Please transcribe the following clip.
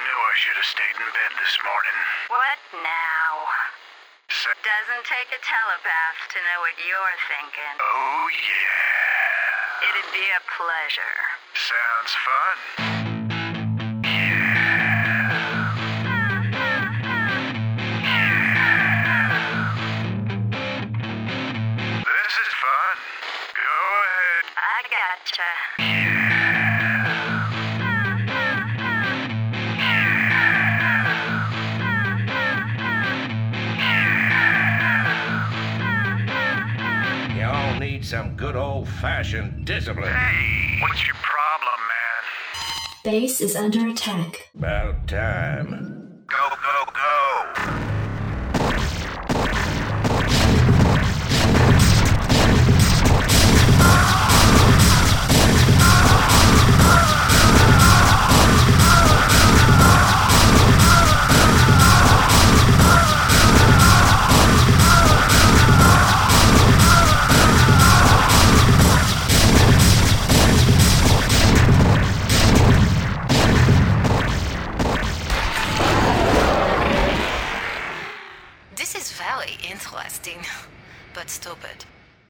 knew I should have stayed in bed this morning. What now? Doesn't take a telepath to know what you're thinking. Oh, yeah. It'd be a pleasure. Sounds fun. This is fun. Go ahead. I gotcha. Y'all need some good old-fashioned discipline. Hey, what's your problem, man? Base is under attack. About time. Go, go, go. This is very interesting, but stupid.